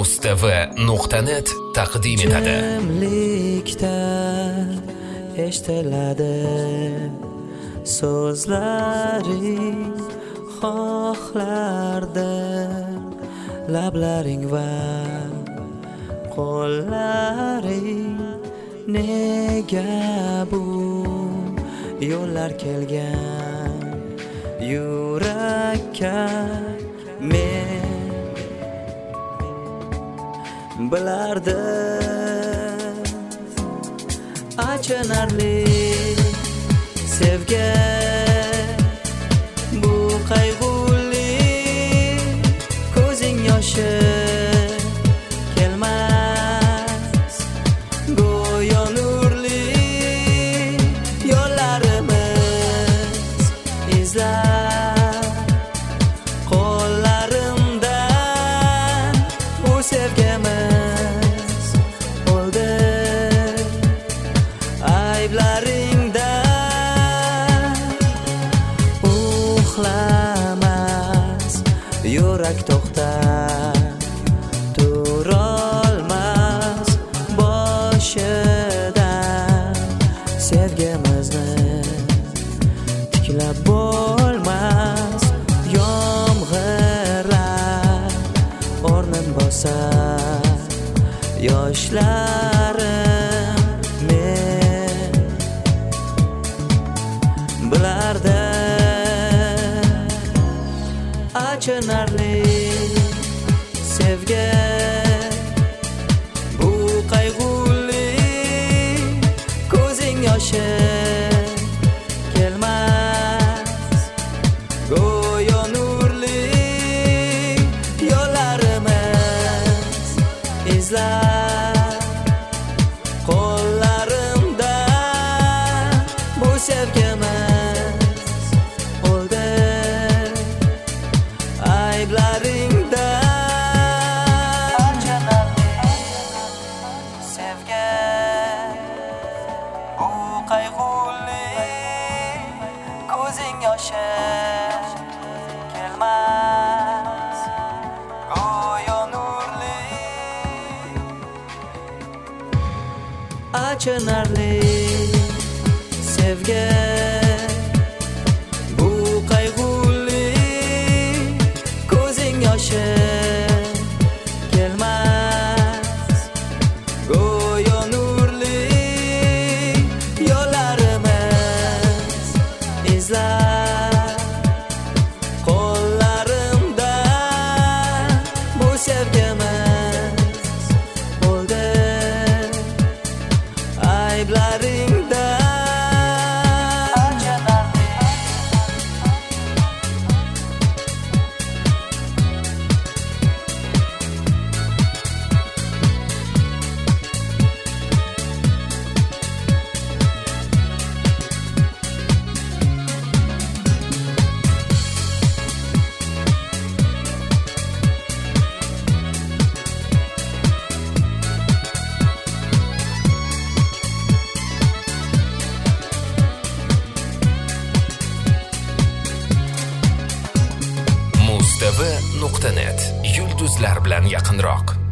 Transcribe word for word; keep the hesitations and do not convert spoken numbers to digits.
mustv nuqta net taqdim etadi. Jimlikda eshitiladi so'zlaring, xohlardim lablaring va qo'llaring. Nega bu yo'llar kelgan yurakka men bilardim achinarli sevgi bu qayg'uli ko'zing yoshi kelmas go'yo nurli yo'llarimiz izlar qo'llarimdan bu sevgimiz o'ldi ayblaringdan uxlamas yurak to'xtar turolmas boshidan sevgimizni tiklab bo'lmas yomg'irlar o'rnin bosar yoshlarim men bilardim achinarli sevgi bu qayg'uli ko'zing yoshi kelmas go'yo nurli yo'llarimiz izlar qo'llarimdan bu sevgimiz o'ldi ayblaringdan sevgi bu qayg'uli ko'zing yoshi kelmas go'yo nurli achinarli sevgi bu qayg'uli ko'zing yoshi kelmas go'yo nurli yo'llarimiz izlar qo'llarimdan bu sevgimiz o'ldi ayblaringdan mustv nuqta net yulduzlar bilan yaqinroq.